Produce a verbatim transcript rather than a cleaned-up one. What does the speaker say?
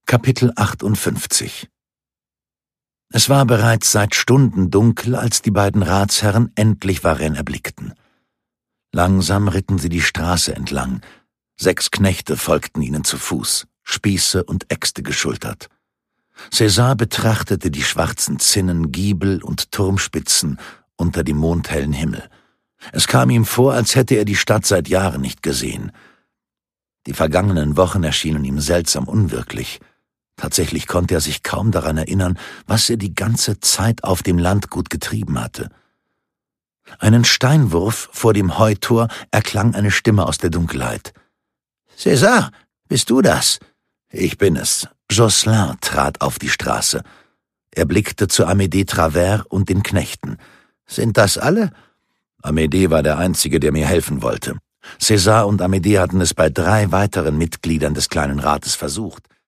Kapitel achtundfünfzig. Es war bereits seit Stunden dunkel, als die beiden Ratsherren endlich Varenne erblickten. Langsam ritten sie die Straße entlang. Sechs Knechte folgten ihnen zu Fuß, Spieße und Äxte geschultert. César betrachtete die schwarzen Zinnen, Giebel und Turmspitzen unter dem mondhellen Himmel. Es kam ihm vor, als hätte er die Stadt seit Jahren nicht gesehen. Die vergangenen Wochen erschienen ihm seltsam unwirklich. Tatsächlich konnte er sich kaum daran erinnern, was er die ganze Zeit auf dem Landgut getrieben hatte. Einen Steinwurf vor dem Heutor erklang eine Stimme aus der Dunkelheit. »César, bist du das?« »Ich bin es.« Josselin trat auf die Straße. Er blickte zu Amédée Travers und den Knechten. »Sind das alle?« Amédée war der Einzige, der mir helfen wollte. César und Amédée hatten es bei drei weiteren Mitgliedern des kleinen Rates versucht.